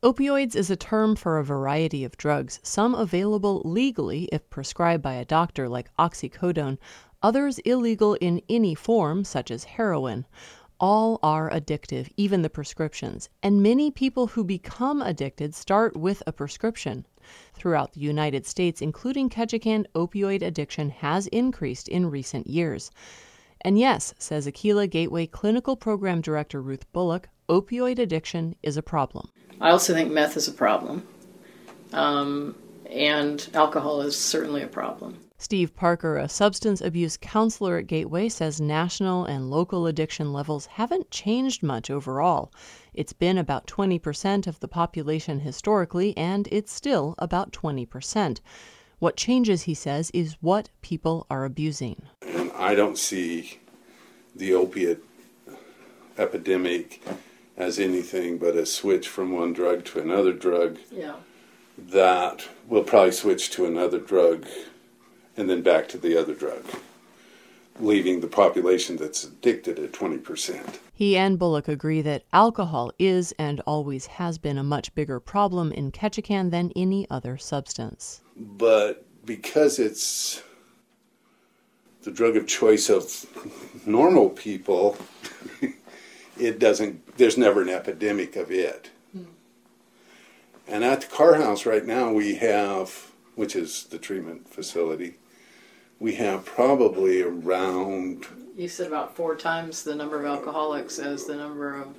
Opioids is a term for a variety of drugs, some available legally if prescribed by a doctor like oxycodone, others illegal in any form such as heroin. All are addictive, even the prescriptions, and many people who become addicted start with a prescription. Throughout the United States, including Ketchikan, opioid addiction has increased in recent years. And yes, says Aquila Gateway Clinical Program Director Ruth Bullock, opioid addiction is a problem. I also think meth is a problem, and alcohol is certainly a problem. Steve Parker, a substance abuse counselor at Gateway, says national and local addiction levels haven't changed much overall. It's been about 20% of the population historically, and it's still about 20%. What changes, he says, is what people are abusing. And I don't see the opiate epidemic as anything but a switch from one drug to another drug. Yeah. That will probably switch to another drug and then back to the other drug, leaving the population that's addicted at 20%. He and Bullock agree that alcohol is and always has been a much bigger problem in Ketchikan than any other substance. But because it's the drug of choice of normal people, there's never an epidemic of it. And at the Carr House right now we have, which is the treatment facility, we have probably around... You said about 4 times the number of alcoholics as the number of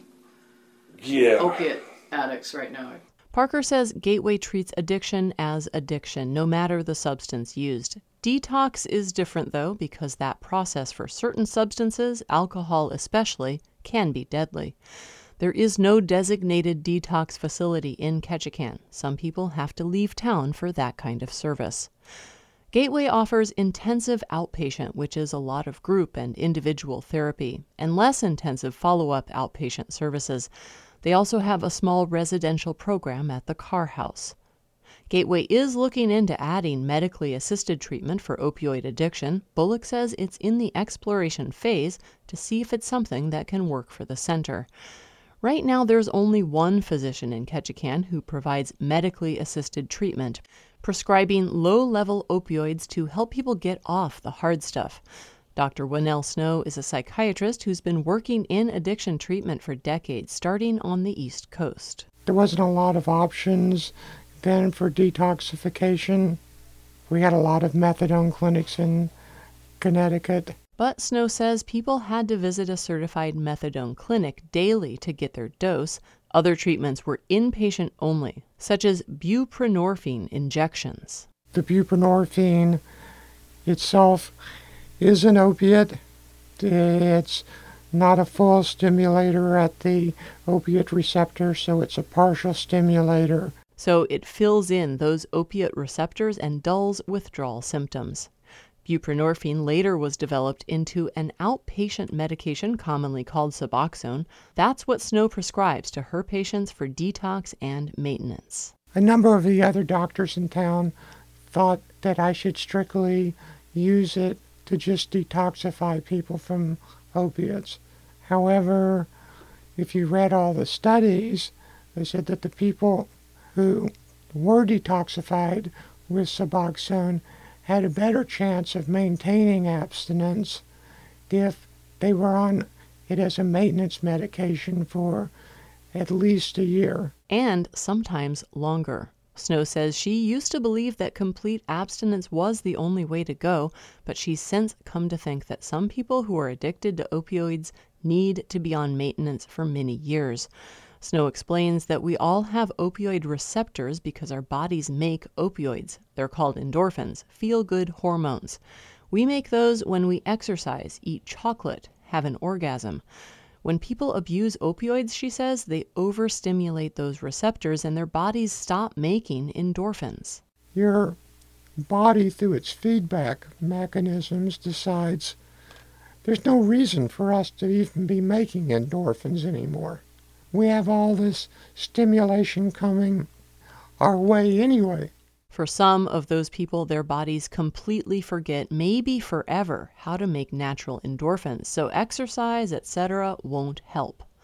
opiate addicts right now. Parker says Gateway treats addiction as addiction, no matter the substance used. Detox is different, though, because that process for certain substances, alcohol especially, can be deadly. There is no designated detox facility in Ketchikan. Some people have to leave town for that kind of service. Gateway offers intensive outpatient, which is a lot of group and individual therapy, and less intensive follow-up outpatient services. They also have a small residential program at the Carr House. Gateway is looking into adding medically assisted treatment for opioid addiction. Bullock says it's in the exploration phase to see if it's something that can work for the center. Right now, there's only one physician in Ketchikan who provides medically assisted treatment, prescribing low-level opioids to help people get off the hard stuff. Dr. Winnell Snow is a psychiatrist who's been working in addiction treatment for decades, starting on the East Coast. There wasn't a lot of options then for detoxification. We had a lot of methadone clinics in Connecticut. But Snow says people had to visit a certified methadone clinic daily to get their dose. Other treatments were inpatient only, such as buprenorphine injections. The buprenorphine itself is an opiate. It's not a full stimulator at the opiate receptor, so it's a partial stimulator. So it fills in those opiate receptors and dulls withdrawal symptoms. Buprenorphine later was developed into an outpatient medication commonly called Suboxone. That's what Snow prescribes to her patients for detox and maintenance. A number of the other doctors in town thought that I should strictly use it to just detoxify people from opiates. However, if you read all the studies, they said that the people who were detoxified with Suboxone had a better chance of maintaining abstinence if they were on it as a maintenance medication for at least a year. And sometimes longer. Snow says she used to believe that complete abstinence was the only way to go, but she's since come to think that some people who are addicted to opioids need to be on maintenance for many years. Snow explains that we all have opioid receptors because our bodies make opioids. They're called endorphins, feel-good hormones. We make those when we exercise, eat chocolate, have an orgasm. When people abuse opioids, she says, they overstimulate those receptors and their bodies stop making endorphins. Your body, through its feedback mechanisms, decides there's no reason for us to even be making endorphins anymore. We have all this stimulation coming our way anyway. For some of those people, their bodies completely forget, maybe forever, how to make natural endorphins, so exercise, etc., won't help.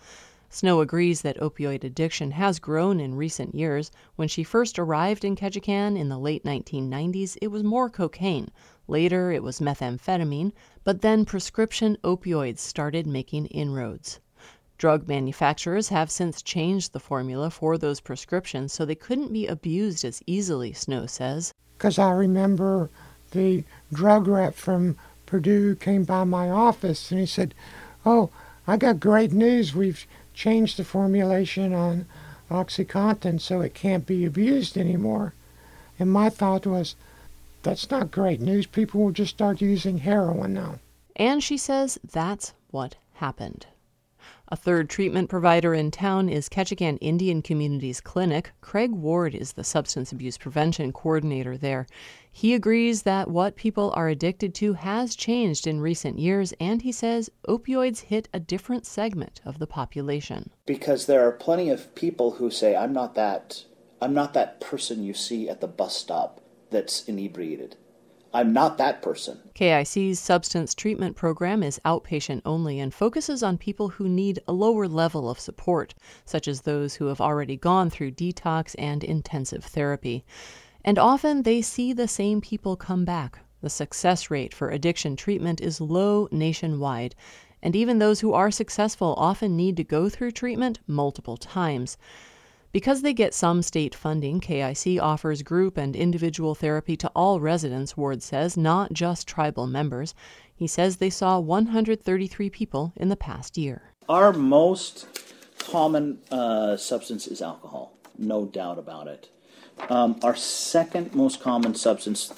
Snow agrees that opioid addiction has grown in recent years. When she first arrived in Ketchikan in the late 1990s, it was more cocaine. Later, it was methamphetamine, but then prescription opioids started making inroads. Drug manufacturers have since changed the formula for those prescriptions so they couldn't be abused as easily, Snow says. Because I remember the drug rep from Purdue came by my office and he said, "Oh, I got great news. We've changed the formulation on OxyContin so it can't be abused anymore." And my thought was, that's not great news. People will just start using heroin now. And she says that's what happened. A third treatment provider in town is Ketchikan Indian Communities Clinic. Craig Ward is the substance abuse prevention coordinator there. He agrees that what people are addicted to has changed in recent years, and he says opioids hit a different segment of the population. Because there are plenty of people who say, I'm not that person you see at the bus stop that's inebriated. I'm not that person. KIC's substance treatment program is outpatient only and focuses on people who need a lower level of support, such as those who have already gone through detox and intensive therapy. And often they see the same people come back. The success rate for addiction treatment is low nationwide, and even those who are successful often need to go through treatment multiple times. Because they get some state funding, KIC offers group and individual therapy to all residents, Ward says, not just tribal members. He says they saw 133 people in the past year. Our most common substance is alcohol, no doubt about it. Our second most common substance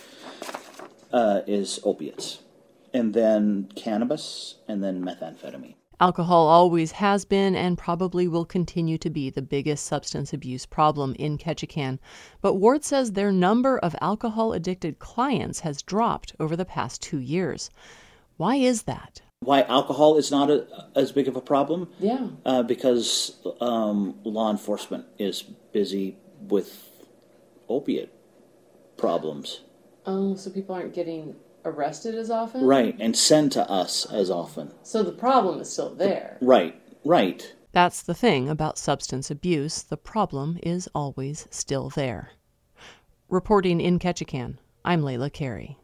is opiates, and then cannabis, and then methamphetamine. Alcohol always has been and probably will continue to be the biggest substance abuse problem in Ketchikan, but Ward says their number of alcohol-addicted clients has dropped over the past 2 years. Why is that? Why alcohol is not as big of a problem? Yeah. Because law enforcement is busy with opiate problems. Oh, so people aren't getting arrested as often? Right, and sent to us as often. So the problem is still there. Right. That's the thing about substance abuse. The problem is always still there. Reporting in Ketchikan, I'm Layla Carey.